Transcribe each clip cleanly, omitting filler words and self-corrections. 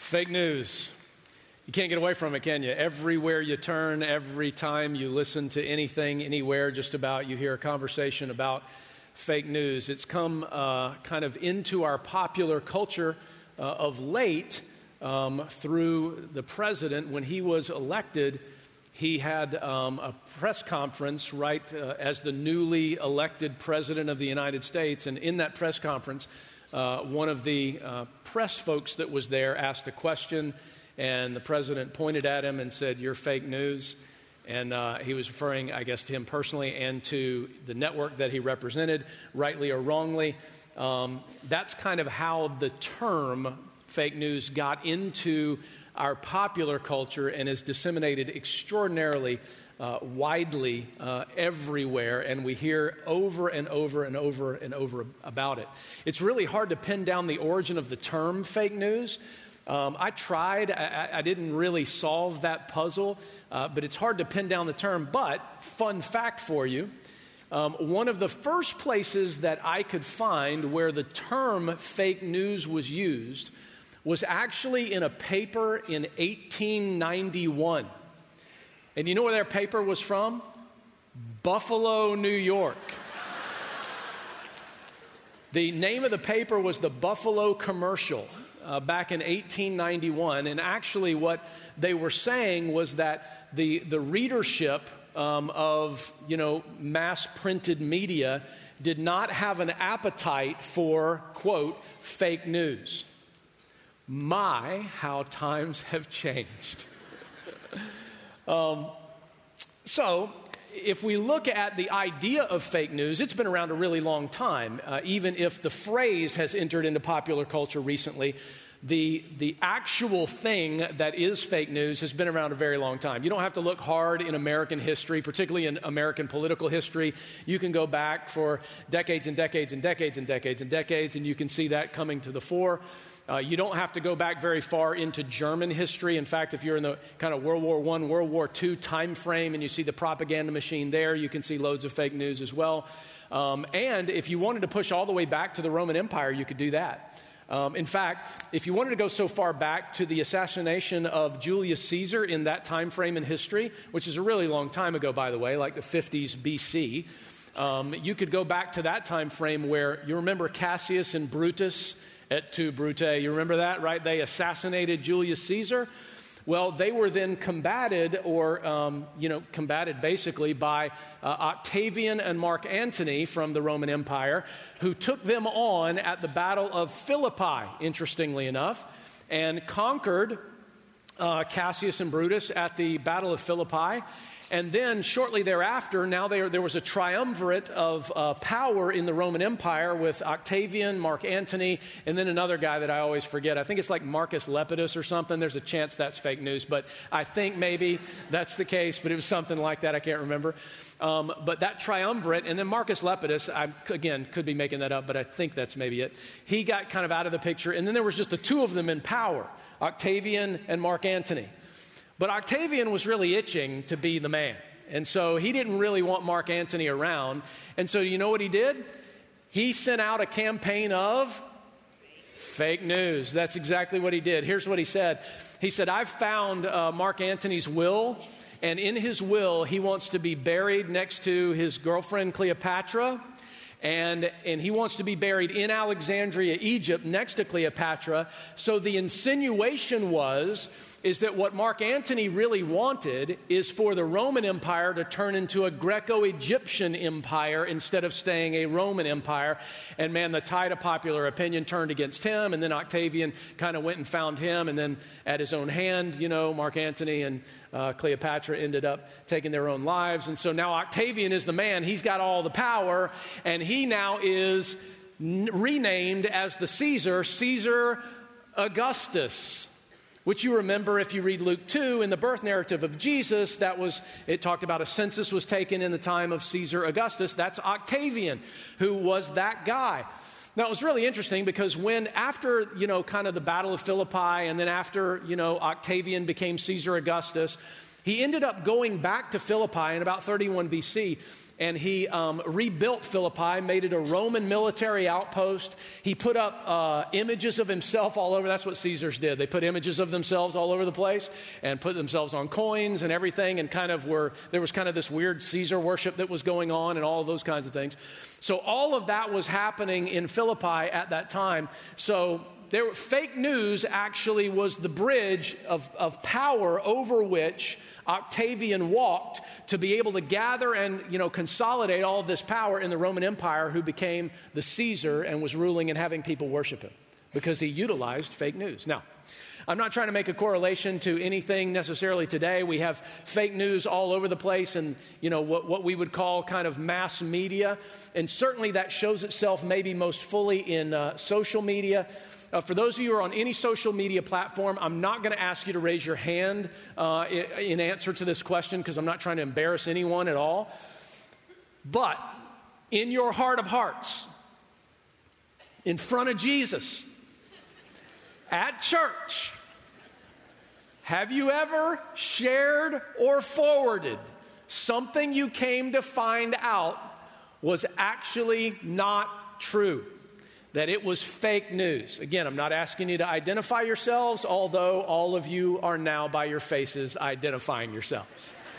Fake news. You can't get away from it, can you? Everywhere you turn, every time you listen to anything, anywhere, just about, you hear a conversation about fake news. It's come kind of into our popular culture of late through the president. When he was elected, he had a press conference right as the newly elected president of the United States. And in that press conference, one of the press folks that was there asked a question, and the president pointed at him and said, "You're fake news." And he was referring, I guess, to him personally and to the network that he represented, rightly or wrongly. That's kind of how the term fake news got into our popular culture and is disseminated extraordinarily widely everywhere, and we hear over and over and over and over about it. It's really hard to pin down the origin of the term fake news. I tried. I didn't really solve that puzzle, but it's hard to pin down the term. But fun fact for you, one of the first places that I could find where the term fake news was used was actually in a paper in 1891. And you know where their paper was from? Buffalo, New York. The name of the paper was the Buffalo Commercial back in 1891. And actually what they were saying was that the readership of, mass printed media did not have an appetite for, quote, fake news. My, how times have changed. So, if we look at the idea of fake news, it's been around a really long time. Even if the phrase has entered into popular culture recently, the actual thing that is fake news has been around a very long time. You don't have to look hard in American history, particularly in American political history. You can go back for decades and decades and decades and decades and decades, and you can see that coming to the fore. You don't have to go back very far into German history. In fact, if you're in the kind of World War I, World War II time frame and you see the propaganda machine there, you can see loads of fake news as well. And if you wanted to push all the way back to the Roman Empire, you could do that. In fact, if you wanted to go so far back to the assassination of Julius Caesar in that time frame in history, which is a really long time ago, by the way, like the 50s BC, you could go back to that time frame where you remember Cassius and Brutus et tu, Brute. You remember that, right? They assassinated Julius Caesar. Well, they were then combated basically by Octavian and Mark Antony from the Roman Empire, who took them on at the Battle of Philippi, interestingly enough, and conquered Cassius and Brutus at the Battle of Philippi. And then shortly thereafter, now there was a triumvirate of power in the Roman Empire with Octavian, Mark Antony, and then another guy that I always forget. I think it's like Marcus Lepidus or something. There's a chance that's fake news, but I think maybe that's the case, but it was something like that. I can't remember. But that triumvirate, and then Marcus Lepidus, I, again, could be making that up, but I think that's maybe it. He got kind of out of the picture, and then there was just the two of them in power, Octavian and Mark Antony. But Octavian was really itching to be the man. And so he didn't really want Mark Antony around. And so you know what he did? He sent out a campaign of fake news. That's exactly what he did. Here's what he said. He said, "I've found Mark Antony's will. And in his will, he wants to be buried next to his girlfriend Cleopatra. And he wants to be buried in Alexandria, Egypt, next to Cleopatra." So the insinuation is that what Mark Antony really wanted is for the Roman Empire to turn into a Greco-Egyptian empire instead of staying a Roman empire. And man, the tide of popular opinion turned against him, and then Octavian kind of went and found him, and then at his own hand, Mark Antony and Cleopatra ended up taking their own lives. And so now Octavian is the man. He's got all the power, and he now is renamed as the Caesar Augustus, which you remember if you read Luke 2 in the birth narrative of Jesus. It talked about a census was taken in the time of Caesar Augustus. That's Octavian, who was that guy. Now, it was really interesting because after kind of the Battle of Philippi, and then after, Octavian became Caesar Augustus, He ended up going back to Philippi in about 31 BC, and he rebuilt Philippi, made it a Roman military outpost. He put up images of himself all over. That's what Caesars did. They put images of themselves all over the place and put themselves on coins and everything, and there was kind of this weird Caesar worship that was going on and all of those kinds of things. So all of that was happening in Philippi at that time. So fake news actually was the bridge of power over which Octavian walked to be able to gather and, consolidate all of this power in the Roman Empire, who became the Caesar and was ruling and having people worship him because he utilized fake news. Now, I'm not trying to make a correlation to anything necessarily today. We have fake news all over the place and, what we would call kind of mass media. And certainly that shows itself maybe most fully in social media. For those of you who are on any social media platform, I'm not going to ask you to raise your hand in answer to this question because I'm not trying to embarrass anyone at all. But in your heart of hearts, in front of Jesus, at church, have you ever shared or forwarded something you came to find out was actually not true? That it was fake news? Again, I'm not asking you to identify yourselves, although all of you are now by your faces identifying yourselves.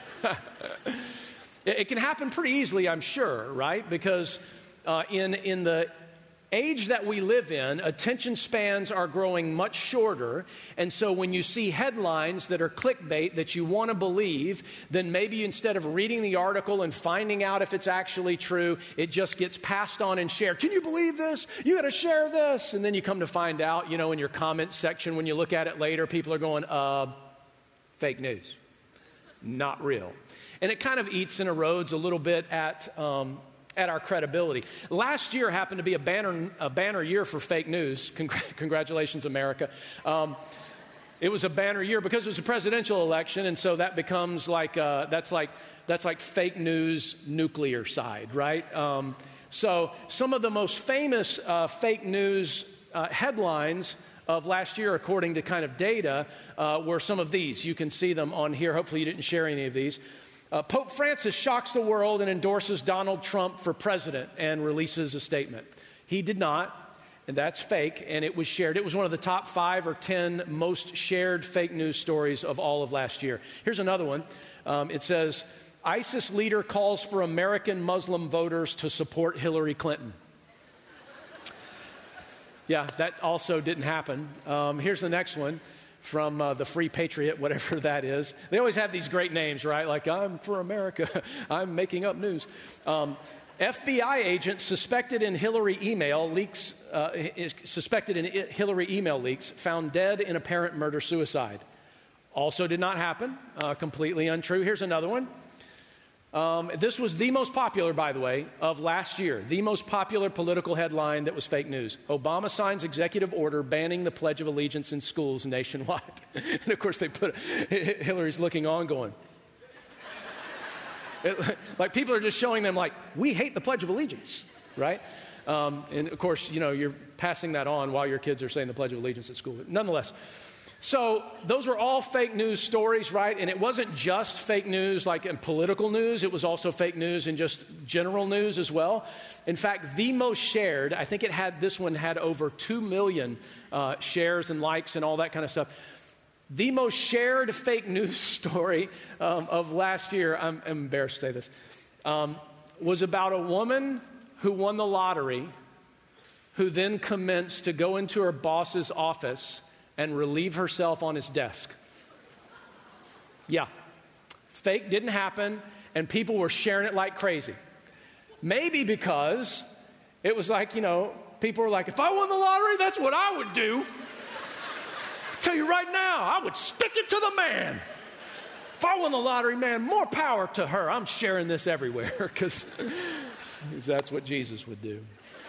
It can happen pretty easily, I'm sure, right? Because in the age that we live in, attention spans are growing much shorter. And so when you see headlines that are clickbait that you want to believe, then maybe instead of reading the article and finding out if it's actually true, it just gets passed on and shared. Can you believe this? You got to share this. And then you come to find out, in your comment section, when you look at it later, people are going, fake news. Not real. And it kind of eats and erodes a little bit at our credibility. Last year happened to be a banner year for fake news. Congratulations, America. It was a banner year because it was a presidential election, and so that becomes that's like fake news nuclear side, right? So some of the most famous fake news headlines of last year, according to kind of data, were some of these. You can see them on here. Hopefully you didn't share any of these. Pope Francis shocks the world and endorses Donald Trump for president and releases a statement. He did not, and that's fake, and it was shared. It was one of the top 5 or 10 most shared fake news stories of all of last year. Here's another one. It says, ISIS leader calls for American Muslim voters to support Hillary Clinton. Yeah, that also didn't happen. Here's the next one. From the Free Patriot, whatever that is. They always have these great names, right? Like, I'm for America. I'm making up news. FBI agent suspected in Hillary email leaks, found dead in apparent murder-suicide. Also did not happen. Completely untrue. Here's another one. This was the most popular, by the way, of last year. The most popular political headline that was fake news. Obama signs executive order banning the Pledge of Allegiance in schools nationwide. And of course, they put Hillary's looking on going. Like people are just showing them like, we hate the Pledge of Allegiance, right? And of course, you're passing that on while your kids are saying the Pledge of Allegiance at school. But nonetheless, so those were all fake news stories, right? And it wasn't just fake news like in political news. It was also fake news in just general news as well. In fact, the most shared, I think this one had over 2 million shares and likes and all that kind of stuff. The most shared fake news story of last year, I'm embarrassed to say this, was about a woman who won the lottery, who then commenced to go into her boss's office and relieve herself on his desk. Yeah. Fake didn't happen, and people were sharing it like crazy. Maybe because it was like, people were like, if I won the lottery, that's what I would do. I tell you right now, I would stick it to the man. If I won the lottery, man, more power to her. I'm sharing this everywhere because that's what Jesus would do.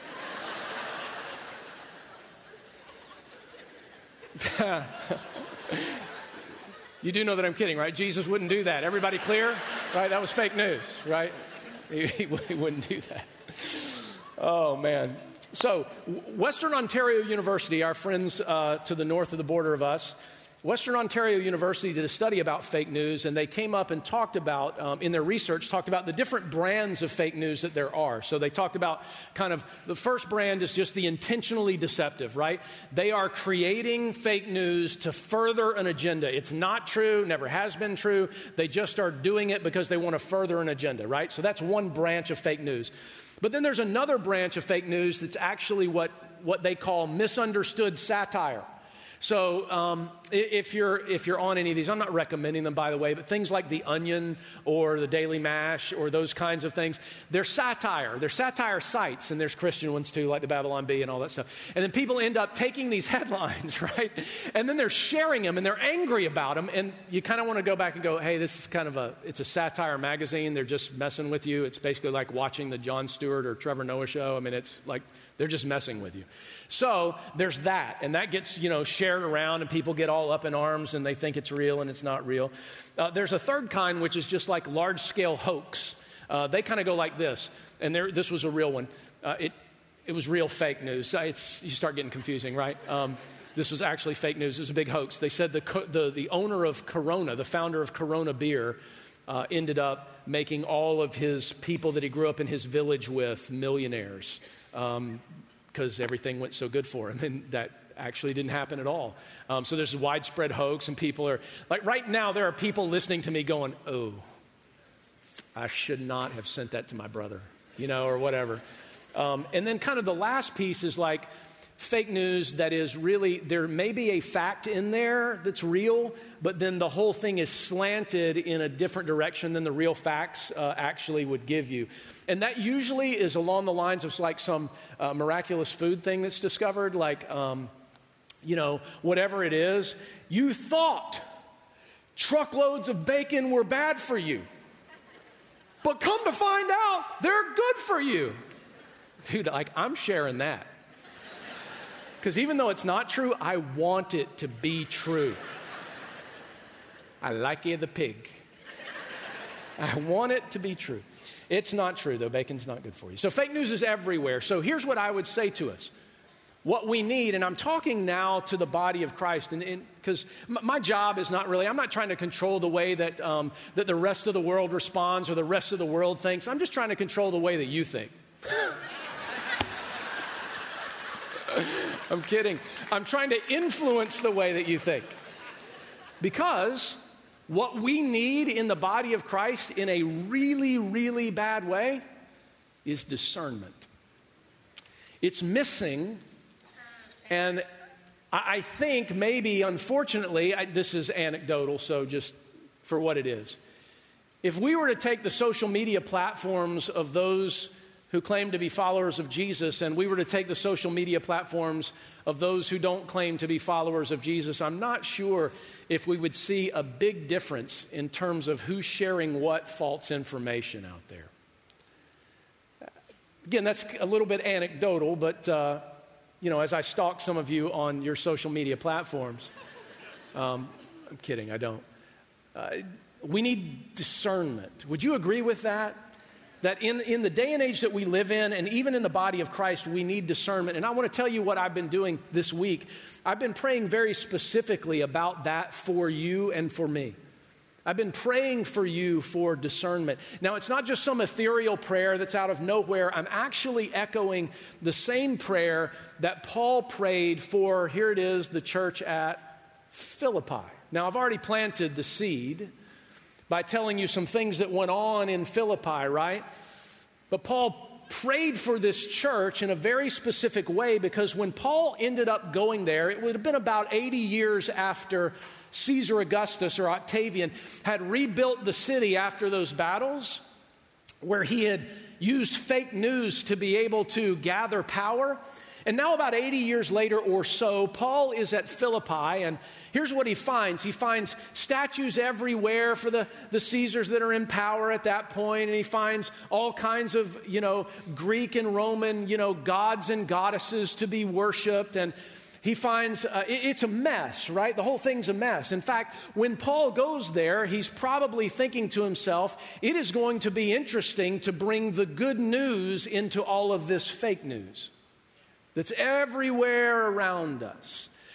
You do know that I'm kidding, right? Jesus wouldn't do that. Everybody clear? Right? That was fake news, right? He wouldn't do that. Oh, man. So, Western Ontario University, our friends to the north of the border of us, Western Ontario University did a study about fake news, and they came up and talked about, in their research, talked about the different brands of fake news that there are. So they talked about kind of, the first brand is just the intentionally deceptive, right? They are creating fake news to further an agenda. It's not true, never has been true. They just are doing it because they want to further an agenda, right? So that's one branch of fake news. But then there's another branch of fake news that's actually what they call misunderstood satire. So if you're on any of these, I'm not recommending them, by the way, but things like The Onion or the Daily Mash or those kinds of things, they're satire. They're satire sites, and there's Christian ones too, like the Babylon Bee and all that stuff. And then people end up taking these headlines, right? And then they're sharing them, and they're angry about them, and you kind of want to go back and go, hey, this is kind of it's a satire magazine. They're just messing with you. It's basically like watching the Jon Stewart or Trevor Noah show. I mean, it's like they're just messing with you. So there's that, and that gets, shared around, and people get all up in arms, and they think it's real, and it's not real. There's a third kind, which is just like large-scale hoax. They kind of go like this, and this was a real one. It was real fake news. You start getting confusing, right? This was actually fake news. It was a big hoax. They said the owner of Corona, the founder of Corona Beer, ended up making all of his people that he grew up in his village with millionaires. Because everything went so good for him, and that actually didn't happen at all. So there's a widespread hoax, and people are, like right now, there are people listening to me going, oh, I should not have sent that to my brother, or whatever. And then kind of the last piece is like fake news that is really, there may be a fact in there that's real, but then the whole thing is slanted in a different direction than the real facts actually would give you. And that usually is along the lines of like some miraculous food thing that's discovered, like, whatever it is. You thought truckloads of bacon were bad for you, but come to find out, they're good for you. Dude, like, I'm sharing that. Because even though it's not true, I want it to be true. I like you, the pig. I want it to be true. It's not true, though. Bacon's not good for you. So fake news is everywhere. So here's what I would say to us. What we need, and I'm talking now to the body of Christ, because my job is not really, I'm not trying to control the way that the rest of the world responds or the rest of the world thinks. I'm just trying to control the way that you think. I'm kidding. I'm trying to influence the way that you think. Because what we need in the body of Christ in a really, really bad way is discernment. It's missing, and I think maybe, unfortunately, this is anecdotal, so just for what it is. If we were to take the social media platforms of those who claim to be followers of Jesus, and we were to take the social media platforms of those who don't claim to be followers of Jesus, I'm not sure if we would see a big difference in terms of who's sharing what false information out there. Again, that's a little bit anecdotal, but, as I stalk some of you on your social media platforms, I'm kidding, I don't. We need discernment. Would you agree with that? That in the day and age that we live in, and even in the body of Christ, we need discernment. And I want to tell you what I've been doing this week. I've been praying very specifically about that for you and for me. I've been praying for you for discernment. Now, it's not just some ethereal prayer that's out of nowhere. I'm actually echoing the same prayer that Paul prayed for, here it is, the church at Philippi. Now, I've already planted the seed by telling you some things that went on in Philippi, right? But Paul prayed for this church in a very specific way, because when Paul ended up going there, it would have been about 80 years after Caesar Augustus or Octavian had rebuilt the city after those battles, where he had used fake news to be able to gather power. And now about 80 years later or so, Paul is at Philippi, and here's what he finds. He finds statues everywhere for the Caesars that are in power at that point, and he finds all kinds of, Greek and Roman, gods and goddesses to be worshipped, and he finds it's a mess, right? The whole thing's a mess. In fact, when Paul goes there, he's probably thinking to himself, it is going to be interesting to bring the good news into all of this fake news that's everywhere around us.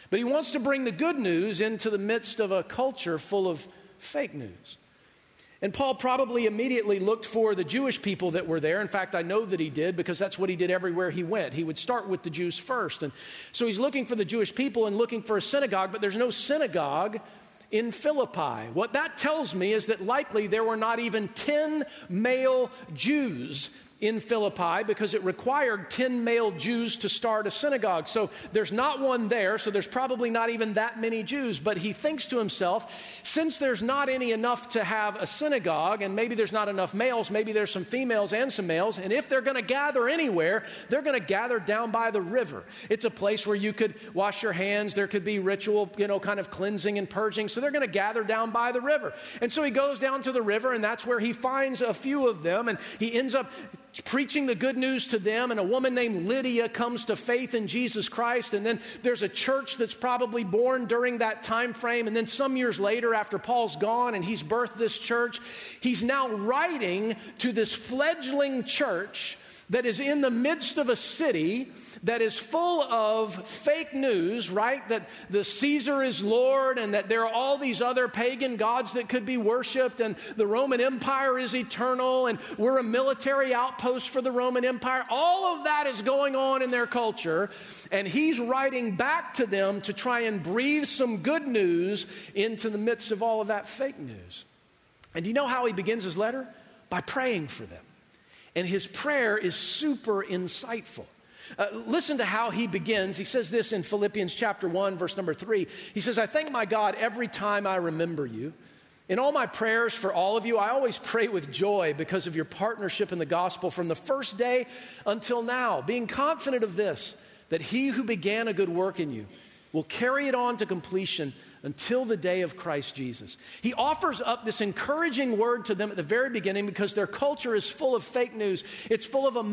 But he wants to bring the good news into the midst of a culture full of fake news. And Paul probably immediately looked for the Jewish people that were there. In fact, I know that he did, because that's what he did everywhere he went. He would start with the Jews first. And so he's looking for the Jewish people and looking for a synagogue, but there's no synagogue in Philippi. What that tells me is that likely there were not even 10 male Jews in Philippi, because it required 10 male Jews to start a synagogue. So there's not one there, so there's probably not even that many Jews. But he thinks to himself, since there's not any enough to have a synagogue, and maybe there's not enough males, maybe there's some females and some males, and if they're going to gather anywhere, they're going to gather down by the river. It's a place where you could wash your hands, there could be ritual, kind of cleansing and purging, so they're going to gather down by the river. And so he goes down to the river, and that's where he finds a few of them, and he ends up preaching the good news to them, and a woman named Lydia comes to faith in Jesus Christ, and then there's a church that's probably born during that time frame, and then some years later, after Paul's gone and he's birthed this church, he's now writing to this fledgling church that is in the midst of a city that is full of fake news, right? That the Caesar is Lord, and that there are all these other pagan gods that could be worshiped, and the Roman Empire is eternal, and we're a military outpost for the Roman Empire. All of that is going on in their culture, and he's writing back to them to try and breathe some good news into the midst of all of that fake news. And do you know how he begins his letter? By praying for them. And his prayer is super insightful. Listen to how he begins. He says this in Philippians chapter 1, verse number 3. He says, I thank my God every time I remember you. In all my prayers for all of you, I always pray with joy because of your partnership in the gospel from the first day until now, being confident of this, that he who began a good work in you will carry it on to completion until the day of Christ Jesus. He offers up this encouraging word to them at the very beginning because their culture is full of fake news. It's full of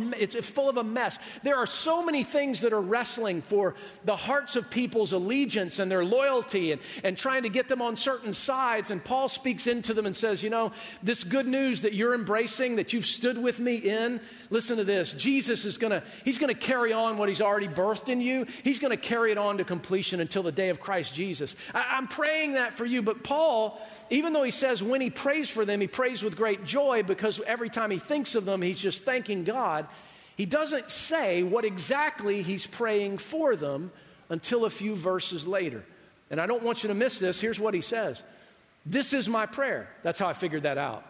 a mess. There are so many things that are wrestling for the hearts of people's allegiance and their loyalty and trying to get them on certain sides. And Paul speaks into them and says, this good news that you're embracing, that you've stood with me in, listen to this. Jesus is he's going to carry on what he's already birthed in you. He's going to carry it on to completion until the day of Christ Jesus. I'm praying that for you, but Paul, even though he says when he prays for them, he prays with great joy because every time he thinks of them, he's just thanking God. He doesn't say what exactly he's praying for them until a few verses later. And I don't want you to miss this. Here's what he says. This is my prayer. That's how I figured that out.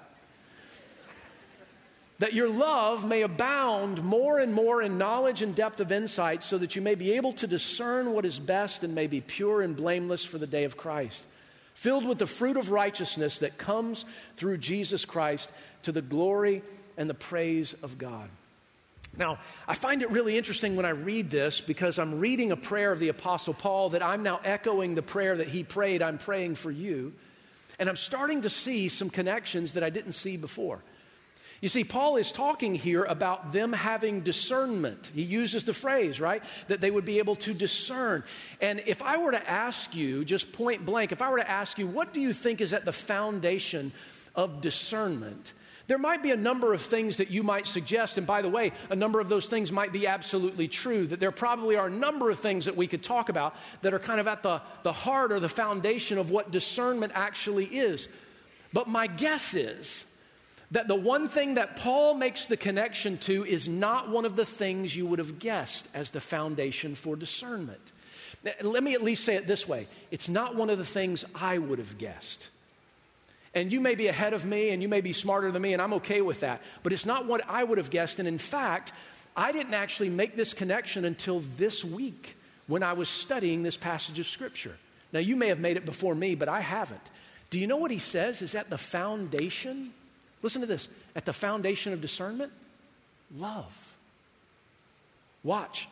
That your love may abound more and more in knowledge and depth of insight, so that you may be able to discern what is best and may be pure and blameless for the day of Christ, filled with the fruit of righteousness that comes through Jesus Christ to the glory and the praise of God. Now, I find it really interesting when I read this because I'm reading a prayer of the Apostle Paul that I'm now echoing the prayer that he prayed. I'm praying for you. And I'm starting to see some connections that I didn't see before. You see, Paul is talking here about them having discernment. He uses the phrase, right, that they would be able to discern. And if I were to ask you, just point blank, if I were to ask you, what do you think is at the foundation of discernment? There might be a number of things that you might suggest. And by the way, a number of those things might be absolutely true, that there probably are a number of things that we could talk about that are kind of at the heart or the foundation of what discernment actually is. But my guess is that the one thing that Paul makes the connection to is not one of the things you would have guessed as the foundation for discernment. Let me at least say it this way. It's not one of the things I would have guessed. And you may be ahead of me and you may be smarter than me, and I'm okay with that. But it's not what I would have guessed. And in fact, I didn't actually make this connection until this week when I was studying this passage of Scripture. Now, you may have made it before me, but I haven't. Do you know what he says is at the foundation? Listen to this. At the foundation of discernment, love. Watch.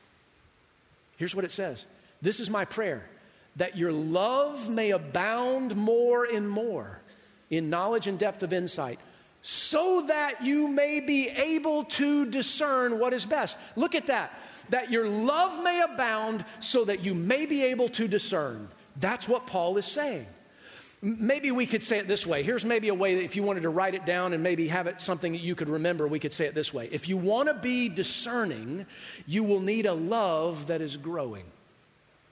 Here's what it says. This is my prayer, that your love may abound more and more in knowledge and depth of insight, so that you may be able to discern what is best. Look at that. That your love may abound so that you may be able to discern. That's what Paul is saying. Maybe we could say it this way. Here's maybe a way that if you wanted to write it down and maybe have it something that you could remember, we could say it this way. If you want to be discerning, you will need a love that is growing.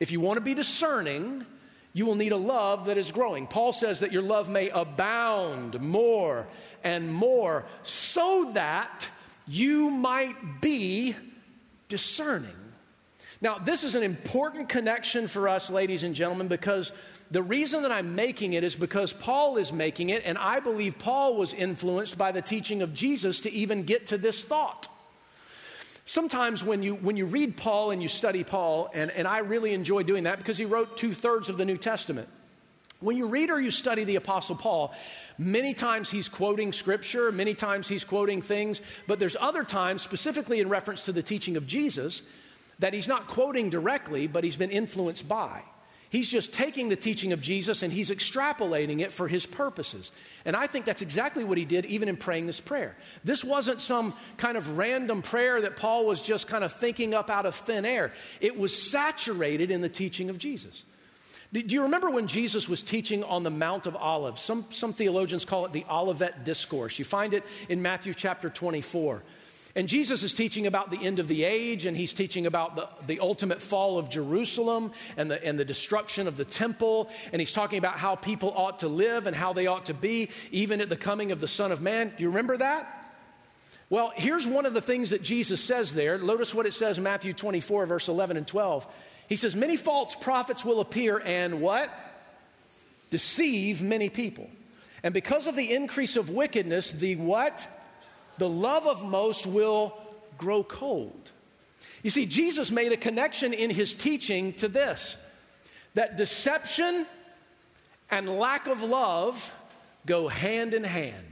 If you want to be discerning, you will need a love that is growing. Paul says that your love may abound more and more so that you might be discerning. Now, this is an important connection for us, ladies and gentlemen, because the reason that I'm making it is because Paul is making it, and I believe Paul was influenced by the teaching of Jesus to even get to this thought. Sometimes when you read Paul and you study Paul, and I really enjoy doing that because he wrote 2/3 of the New Testament. When you read or you study the Apostle Paul, many times he's quoting Scripture, many times he's quoting things, but there's other times, specifically in reference to the teaching of Jesus, that he's not quoting directly, but he's been influenced by. He's just taking the teaching of Jesus and he's extrapolating it for his purposes. And I think that's exactly what he did even in praying this prayer. This wasn't some kind of random prayer that Paul was just kind of thinking up out of thin air. It was saturated in the teaching of Jesus. Do you remember when Jesus was teaching on the Mount of Olives? Some theologians call it the Olivet Discourse. You find it in Matthew chapter 24. And Jesus is teaching about the end of the age, and he's teaching about the ultimate fall of Jerusalem and the destruction of the temple. And he's talking about how people ought to live and how they ought to be, even at the coming of the Son of Man. Do you remember that? Well, here's one of the things that Jesus says there. Notice what it says in Matthew 24, verse 11 and 12. He says, many false prophets will appear and what? Deceive many people. And because of the increase of wickedness, the what? The love of most will grow cold. You see, Jesus made a connection in his teaching to this, that deception and lack of love go hand in hand.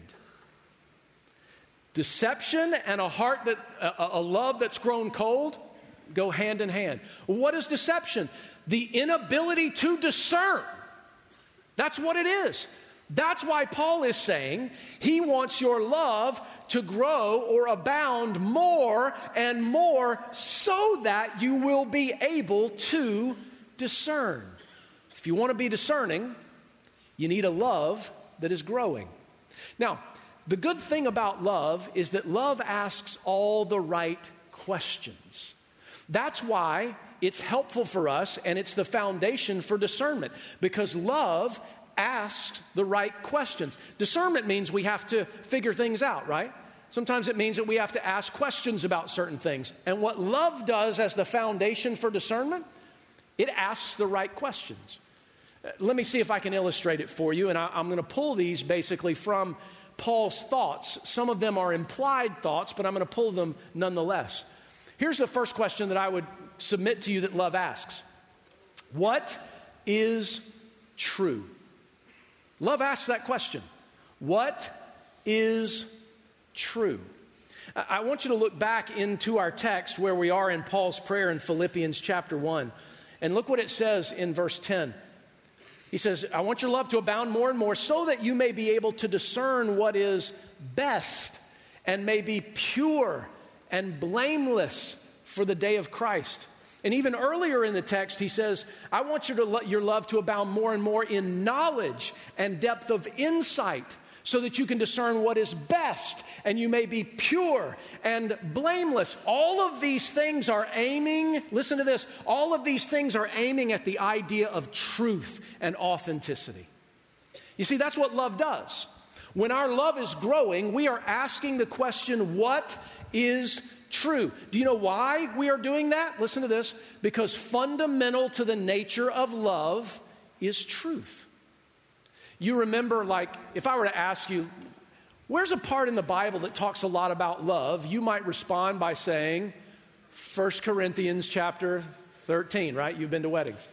Deception and a love that's grown cold go hand in hand. What is deception? The inability to discern. That's what it is. That's why Paul is saying he wants your love to grow or abound more and more so that you will be able to discern. If you want to be discerning, you need a love that is growing. Now, the good thing about love is that love asks all the right questions. That's why it's helpful for us and it's the foundation for discernment, because love asks the right questions. Discernment means we have to figure things out, right? Sometimes it means that we have to ask questions about certain things. And what love does as the foundation for discernment, it asks the right questions. Let me see if I can illustrate it for you. And I'm going to pull these basically from Paul's thoughts. Some of them are implied thoughts, but I'm going to pull them nonetheless. Here's the first question that I would submit to you that love asks. What is true? Love asks that question. What is true? I want you to look back into our text where we are in Paul's prayer in Philippians chapter 1. And look what it says in verse 10. He says, I want your love to abound more and more so that you may be able to discern what is best and may be pure and blameless for the day of Christ. And even earlier in the text, he says, I want your love to abound more and more in knowledge and depth of insight so that you can discern what is best and you may be pure and blameless. All of these things are aiming, listen to this, all of these things are aiming at the idea of truth and authenticity. You see, that's what love does. When our love is growing, we are asking the question, what is true? Do you know why we are doing that? Listen to this. Because fundamental to the nature of love is truth. You remember, like, if I were to ask you, where's a part in the Bible that talks a lot about love? You might respond by saying, 1 Corinthians chapter 13, right? You've been to weddings.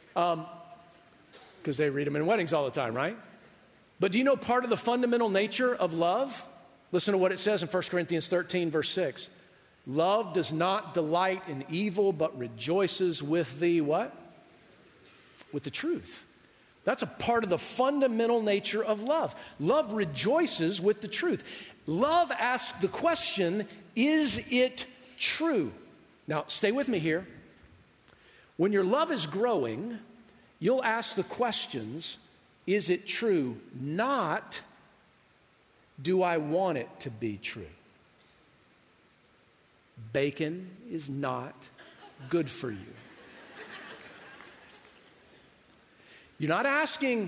Because they read them in weddings all the time, right? But do you know part of the fundamental nature of love? Listen to what it says in 1 Corinthians 13, verse 6. Love does not delight in evil, but rejoices with the what? With the truth. That's a part of the fundamental nature of love. Love rejoices with the truth. Love asks the question, is it true? Now, stay with me here. When your love is growing, you'll ask the questions, is it true? Not, do I want it to be true? Bacon is not good for you. You're not asking,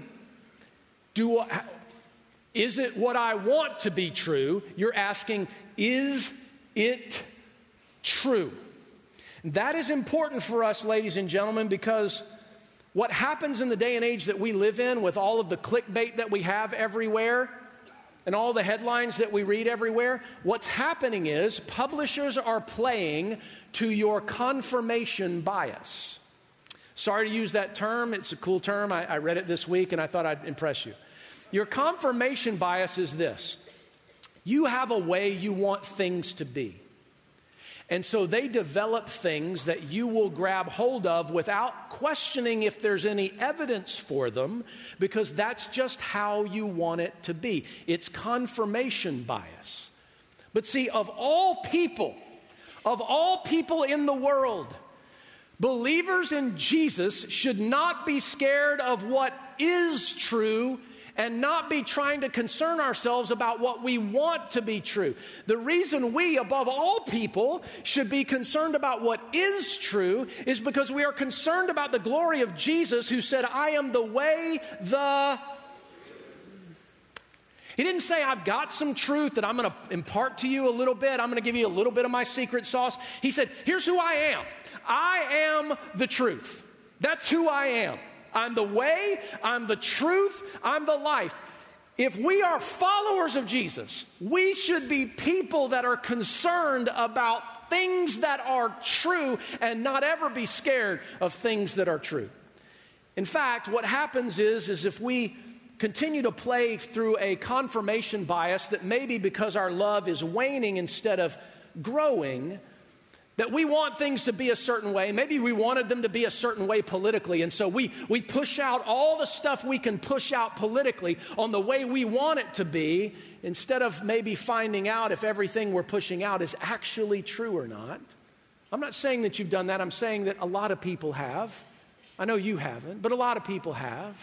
is it what I want to be true? You're asking, is it true? That is important for us, ladies and gentlemen, because what happens in the day and age that we live in, with all of the clickbait that we have everywhere and all the headlines that we read everywhere, what's happening is publishers are playing to your confirmation bias. Sorry to use that term. It's a cool term. I read it this week and I thought I'd impress you. Your confirmation bias is this. You have a way you want things to be. And so they develop things that you will grab hold of without questioning if there's any evidence for them, because that's just how you want it to be. It's confirmation bias. But see, of all people in the world, believers in Jesus should not be scared of what is true and not be trying to concern ourselves about what we want to be true. The reason we, above all people, should be concerned about what is true is because we are concerned about the glory of Jesus, who said, I am the way, He didn't say, I've got some truth that I'm going to impart to you a little bit. I'm going to give you a little bit of my secret sauce. He said, here's who I am. I am the truth. That's who I am. I'm the way, I'm the truth, I'm the life. If we are followers of Jesus, we should be people that are concerned about things that are true and not ever be scared of things that are true. In fact, what happens is if we continue to play through a confirmation bias that maybe because our love is waning instead of growing, that we want things to be a certain way. Maybe we wanted them to be a certain way politically, and so we push out all the stuff we can push out politically on the way we want it to be, instead of maybe finding out if everything we're pushing out is actually true or not. I'm not saying that you've done that. I'm saying that a lot of people have. I know you haven't, but a lot of people have.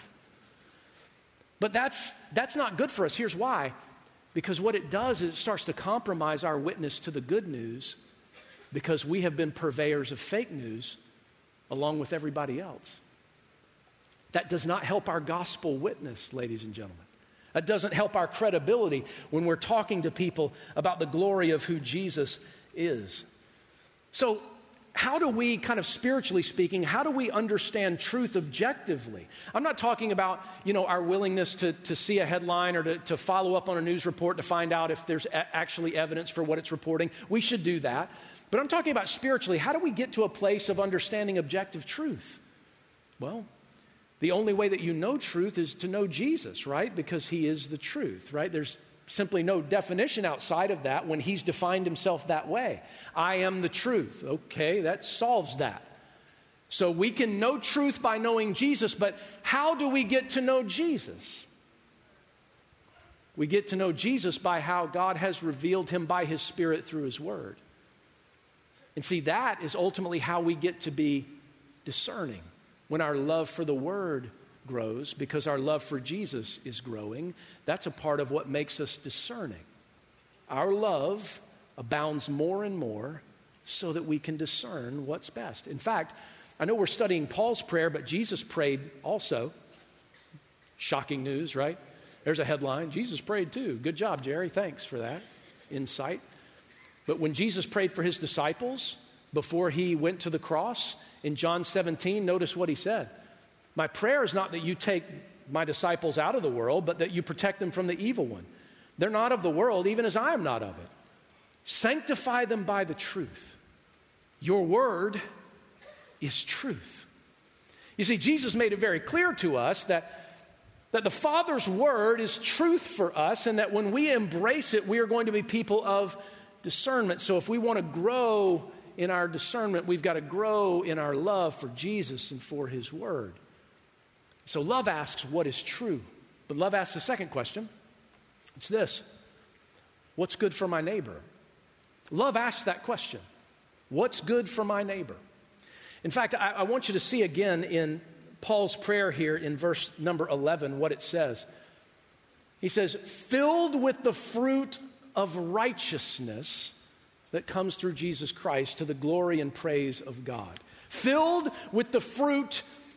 But that's not good for us. Here's why. Because what it does is it starts to compromise our witness to the good news, because we have been purveyors of fake news along with everybody else. That does not help our gospel witness, ladies and gentlemen. That doesn't help our credibility when we're talking to people about the glory of who Jesus is. So how do we, kind of spiritually speaking, how do we understand truth objectively? I'm not talking about, our willingness to see a headline or to follow up on a news report to find out if there's actually evidence for what it's reporting. We should do that. But I'm talking about spiritually. How do we get to a place of understanding objective truth? Well, the only way that you know truth is to know Jesus, right? Because he is the truth, right? There's simply no definition outside of that when he's defined himself that way. I am the truth. Okay, that solves that. So we can know truth by knowing Jesus, but how do we get to know Jesus? We get to know Jesus by how God has revealed him by his Spirit through his word. And see, that is ultimately how we get to be discerning. When our love for the word grows, because our love for Jesus is growing, that's a part of what makes us discerning. Our love abounds more and more so that we can discern what's best. In fact, I know we're studying Paul's prayer, but Jesus prayed also. Shocking news, right? There's a headline. Jesus prayed too. Good job, Jerry. Thanks for that insight. But when Jesus prayed for his disciples before he went to the cross, in John 17, notice what he said. My prayer is not that you take my disciples out of the world, but that you protect them from the evil one. They're not of the world, even as I am not of it. Sanctify them by the truth. Your word is truth. You see, Jesus made it very clear to us that the Father's word is truth for us, and that when we embrace it, we are going to be people of discernment. So if we want to grow in our discernment, we've got to grow in our love for Jesus and for his word. So love asks what is true. But love asks a second question. It's this: what's good for my neighbor? Love asks that question. What's good for my neighbor? In fact, I want you to see again in Paul's prayer here in verse number 11 what it says. He says, filled with the fruit of righteousness that comes through Jesus Christ to the glory and praise of God. Filled with the fruit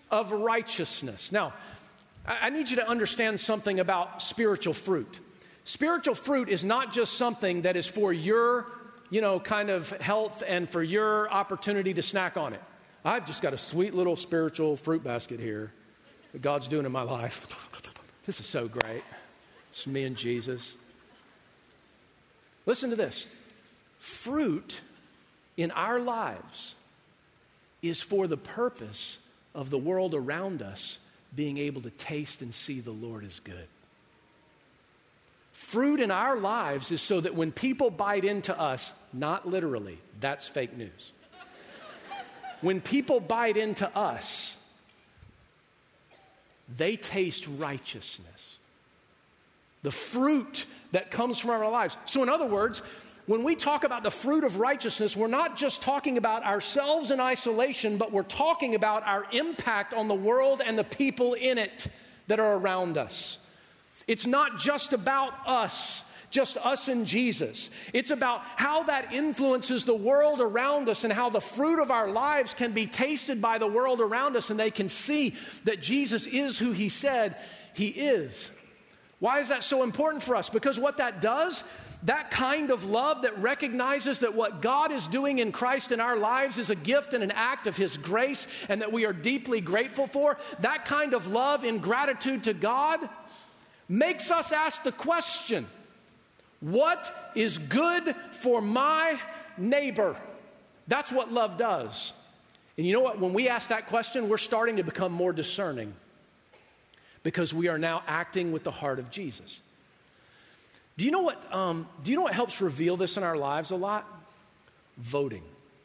of righteousness. Now, I need you to understand something about spiritual fruit. Spiritual fruit is not just something that is for your, kind of health and for your opportunity to snack on it. I've just got a sweet little spiritual fruit basket here that God's doing in my life. This is so great. It's me and Jesus. Listen to this. Fruit in our lives is for the purpose of the world around us being able to taste and see the Lord is good. Fruit in our lives is so that when people bite into us, not literally, that's fake news. When people bite into us, they taste righteousness. The fruit that comes from our lives. So in other words, when we talk about the fruit of righteousness, we're not just talking about ourselves in isolation, but we're talking about our impact on the world and the people in it that are around us. It's not just about us, just us and Jesus. It's about how that influences the world around us and how the fruit of our lives can be tasted by the world around us and they can see that Jesus is who he said he is. Why is that so important for us? Because what that does, that kind of love that recognizes that what God is doing in Christ in our lives is a gift and an act of his grace and that we are deeply grateful for, that kind of love in gratitude to God makes us ask the question, what is good for my neighbor? That's what love does. And you know what? When we ask that question, we're starting to become more discerning because we are now acting with the heart of Jesus. Do you know what helps reveal this in our lives a lot? Voting.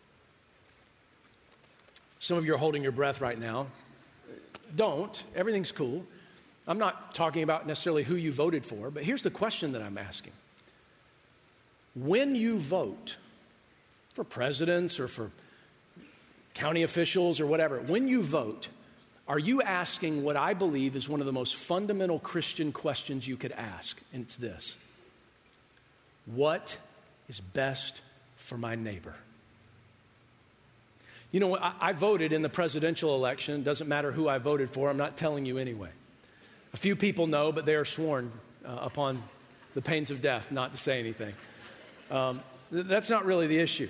Some of you are holding your breath right now. Don't. Everything's cool. I'm not talking about necessarily who you voted for, but here's the question that I'm asking. When you vote for presidents or for county officials or whatever, when you vote, are you asking what I believe is one of the most fundamental Christian questions you could ask? And it's this. What is best for my neighbor? You know, I voted in the presidential election. It doesn't matter who I voted for. I'm not telling you anyway. A few people know, but they are sworn upon the pains of death not to say anything. That's not really the issue.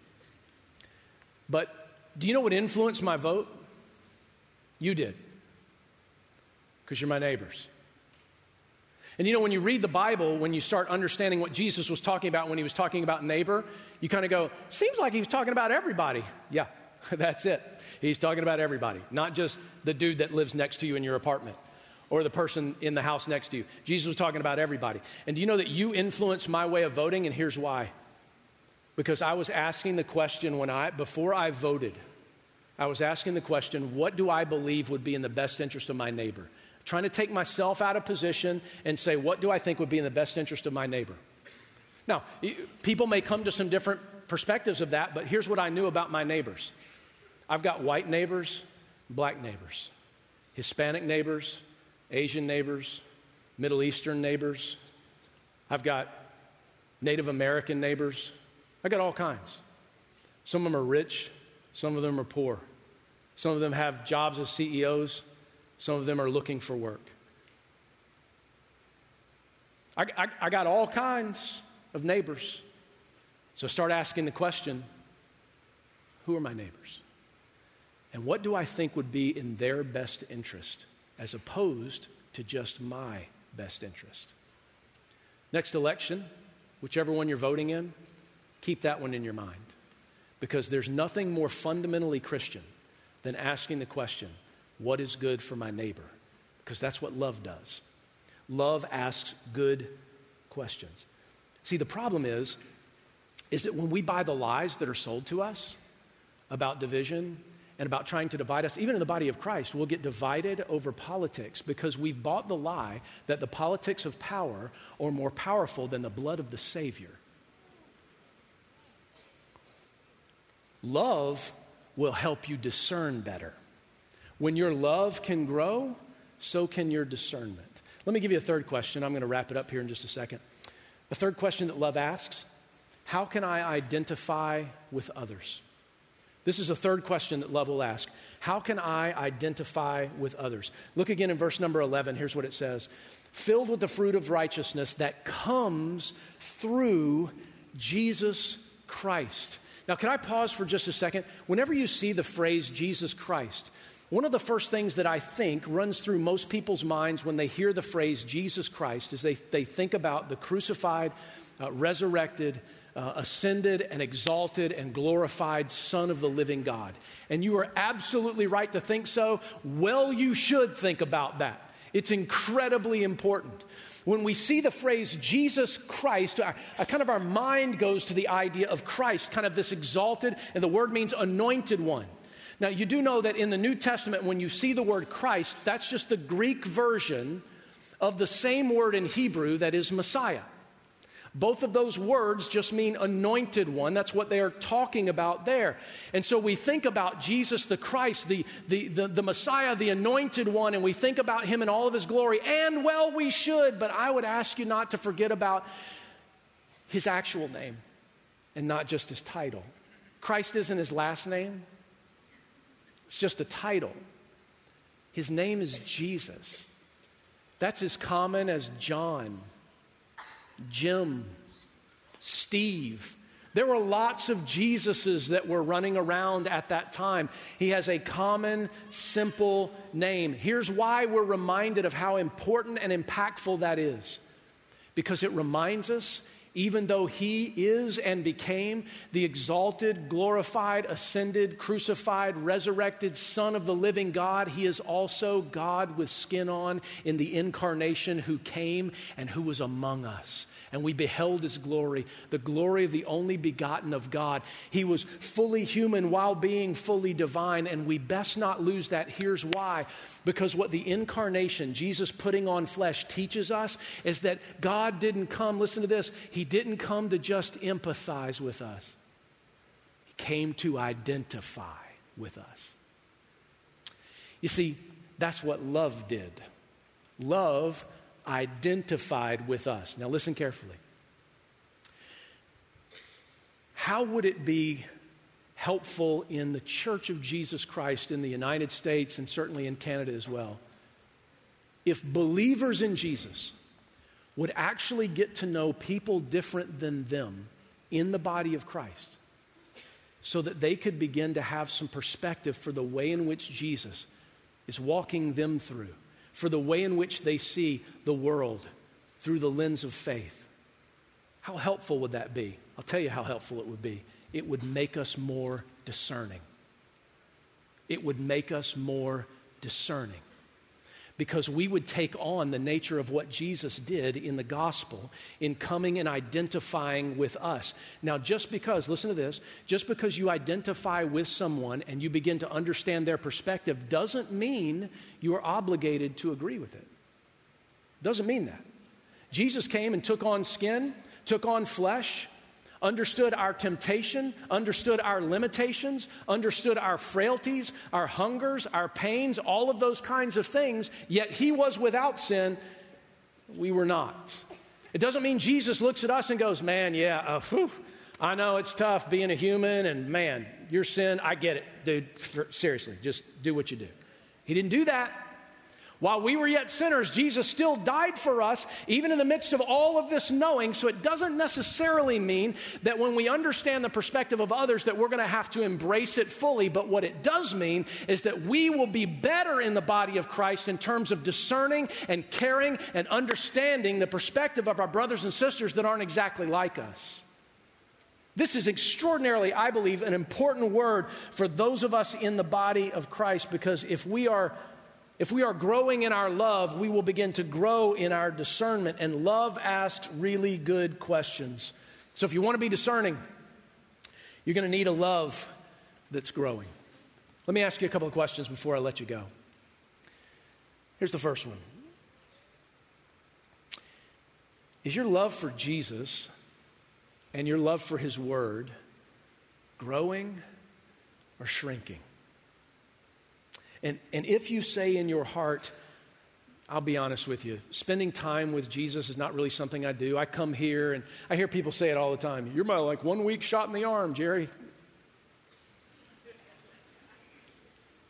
But do you know what influenced my vote? You did. Because you're my neighbors. And you know, when you read the Bible, when you start understanding what Jesus was talking about when he was talking about neighbor, you kind of go, seems like he was talking about everybody. Yeah, that's it. He's talking about everybody, not just the dude that lives next to you in your apartment or the person in the house next to you. Jesus was talking about everybody. And do you know that you influenced my way of voting? And here's why. Because I was asking the question before I voted, I was asking the question, what do I believe would be in the best interest of my neighbor? Trying to take myself out of position and say, what do I think would be in the best interest of my neighbor? Now, people may come to some different perspectives of that, but here's what I knew about my neighbors. I've got white neighbors, black neighbors, Hispanic neighbors, Asian neighbors, Middle Eastern neighbors. I've got Native American neighbors. I got all kinds. Some of them are rich. Some of them are poor. Some of them have jobs as CEOs. Some of them are looking for work. I got all kinds of neighbors. So start asking the question, who are my neighbors? And what do I think would be in their best interest as opposed to just my best interest? Next election, whichever one you're voting in, keep that one in your mind. Because there's nothing more fundamentally Christian than asking the question, what is good for my neighbor? Because that's what love does. Love asks good questions. See, the problem is that when we buy the lies that are sold to us about division and about trying to divide us, even in the body of Christ, we'll get divided over politics because we've bought the lie that the politics of power are more powerful than the blood of the Savior. Love will help you discern better. When your love can grow, so can your discernment. Let me give you a third question. I'm going to wrap it up here in just a second. The third question that love asks, how can I identify with others? This is a third question that love will ask. How can I identify with others? Look again in verse number 11. Here's what it says. Filled with the fruit of righteousness that comes through Jesus Christ. Now, can I pause for just a second? Whenever you see the phrase Jesus Christ, one of the first things that I think runs through most people's minds when they hear the phrase Jesus Christ is they think about the crucified, resurrected, ascended and exalted and glorified Son of the living God. And you are absolutely right to think so. Well, you should think about that. It's incredibly important. When we see the phrase Jesus Christ, our mind goes to the idea of Christ, kind of this exalted, and the word means anointed one. Now, you do know that in the New Testament, when you see the word Christ, that's just the Greek version of the same word in Hebrew that is Messiah. Both of those words just mean anointed one. That's what they are talking about there. And so we think about Jesus the Christ, the Messiah, the anointed one, and we think about him in all of his glory. And well, we should, but I would ask you not to forget about his actual name and not just his title. Christ isn't his last name. It's just a title. His name is Jesus. That's as common as John, Jim, Steve. There were lots of Jesuses that were running around at that time. He has a common, simple name. Here's why we're reminded of how important and impactful that is. Because it reminds us, even though he is and became the exalted, glorified, ascended, crucified, resurrected Son of the living God, he is also God with skin on in the incarnation who came and who was among us. And we beheld his glory, the glory of the only begotten of God. He was fully human while being fully divine, and we best not lose that. Here's why. Because what the incarnation, Jesus putting on flesh, teaches us is that God didn't come, listen to this, he didn't come to just empathize with us. He came to identify with us. You see, that's what love did. Love identified with us. Now listen carefully. How would it be helpful in the Church of Jesus Christ in the United States and certainly in Canada as well if believers in Jesus would actually get to know people different than them in the body of Christ so that they could begin to have some perspective for the way in which Jesus is walking them through, for the way in which they see the world through the lens of faith. How helpful would that be? I'll tell you how helpful it would be. It would make us more discerning. It would make us more discerning. Because we would take on the nature of what Jesus did in the gospel in coming and identifying with us. Now, just because, listen to this, just because you identify with someone and you begin to understand their perspective doesn't mean you are obligated to agree with it. Doesn't mean that. Jesus came and took on skin, took on flesh, understood our temptation, understood our limitations, understood our frailties, our hungers, our pains, all of those kinds of things, yet he was without sin. We were not. It doesn't mean Jesus looks at us and goes, man, I know it's tough being a human, and man, your sin, I get it, dude, seriously, just do what you do. He didn't do that. While we were yet sinners, Jesus still died for us, even in the midst of all of this knowing. So it doesn't necessarily mean that when we understand the perspective of others that we're going to have to embrace it fully. But what it does mean is that we will be better in the body of Christ in terms of discerning and caring and understanding the perspective of our brothers and sisters that aren't exactly like us. This is extraordinarily, I believe, an important word for those of us in the body of Christ, because if we are growing in our love, we will begin to grow in our discernment. And love asks really good questions. So if you want to be discerning, you're going to need a love that's growing. Let me ask you a couple of questions before I let you go. Here's the first one. Is your love for Jesus and your love for his word growing or shrinking? And if you say in your heart, I'll be honest with you, spending time with Jesus is not really something I do. I come here and I hear people say it all the time. You're my 1 week shot in the arm, Jerry.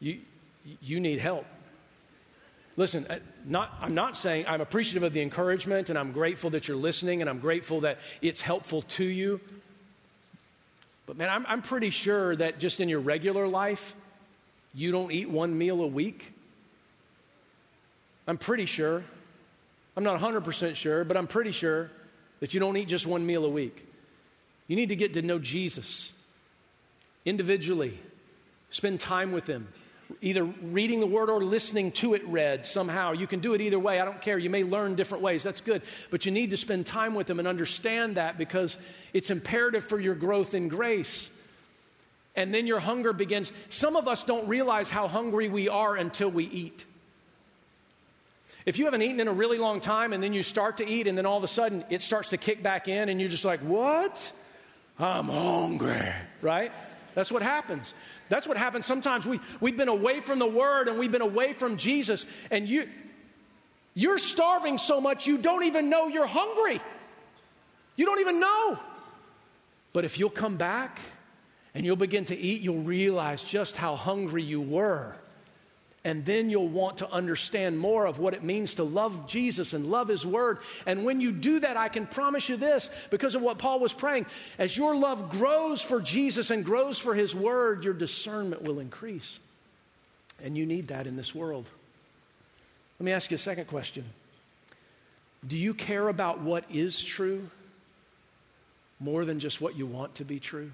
you need help. Listen, I'm not saying I'm appreciative of the encouragement, and I'm grateful that you're listening, and I'm grateful that it's helpful to you. But man, I'm pretty sure that just in your regular life, you don't eat one meal a week. I'm pretty sure. I'm not 100% sure, but I'm pretty sure that you don't eat just one meal a week. You need to get to know Jesus individually. Spend time with him. Either reading the word or listening to it read somehow. You can do it either way. I don't care. You may learn different ways. That's good. But you need to spend time with him and understand that, because it's imperative for your growth in grace. And then your hunger begins. Some of us don't realize how hungry we are until we eat. If you haven't eaten in a really long time and then you start to eat, and then all of a sudden it starts to kick back in and you're just like, what? I'm hungry, right? That's what happens. That's what happens sometimes. We've been away from the Word and we've been away from Jesus, and you're starving so much you don't even know you're hungry. You don't even know. But if you'll come back and you'll begin to eat, you'll realize just how hungry you were. And then you'll want to understand more of what it means to love Jesus and love his word. And when you do that, I can promise you this, because of what Paul was praying, as your love grows for Jesus and grows for his word, your discernment will increase. And you need that in this world. Let me ask you a second question. Do you care about what is true more than just what you want to be true?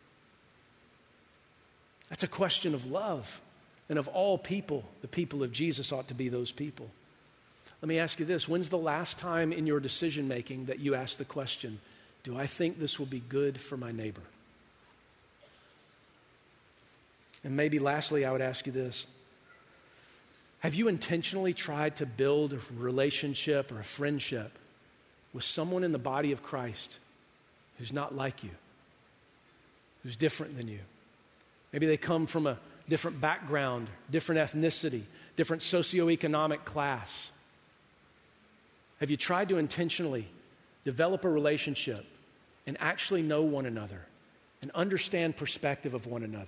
That's a question of love. And of all people, the people of Jesus ought to be those people. Let me ask you this. When's the last time in your decision making that you asked the question, do I think this will be good for my neighbor? And maybe lastly, I would ask you this. Have you intentionally tried to build a relationship or a friendship with someone in the body of Christ who's not like you, who's different than you? Maybe they come from a different background, different ethnicity, different socioeconomic class. Have you tried to intentionally develop a relationship and actually know one another and understand perspective of one another?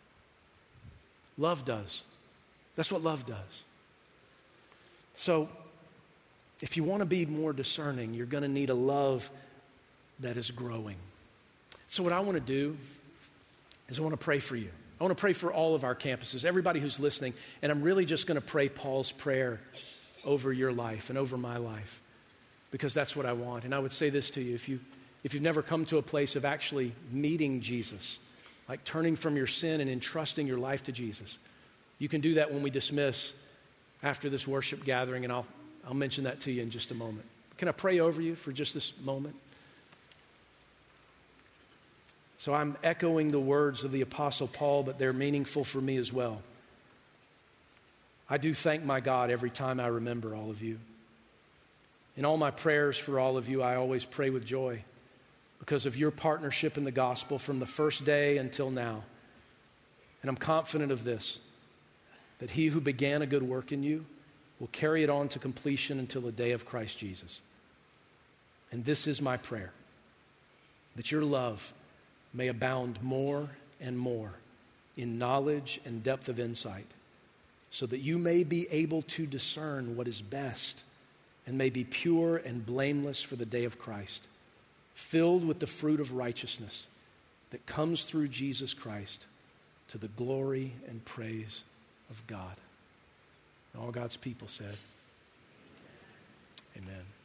Love does. That's what love does. So, if you want to be more discerning, you're going to need a love that is growing. So what I want to do is I want to pray for you. I want to pray for all of our campuses, everybody who's listening, and I'm really just going to pray Paul's prayer over your life and over my life, because that's what I want. And I would say this to you, if you've never come to a place of actually meeting Jesus, like turning from your sin and entrusting your life to Jesus, you can do that when we dismiss after this worship gathering, and I'll mention that to you in just a moment. Can I pray over you for just this moment? So I'm echoing the words of the Apostle Paul, but they're meaningful for me as well. I do thank my God every time I remember all of you. In all my prayers for all of you, I always pray with joy because of your partnership in the gospel from the first day until now. And I'm confident of this, that he who began a good work in you will carry it on to completion until the day of Christ Jesus. And this is my prayer, that your love may abound more and more in knowledge and depth of insight, so that you may be able to discern what is best and may be pure and blameless for the day of Christ, filled with the fruit of righteousness that comes through Jesus Christ to the glory and praise of God. And all God's people said, amen.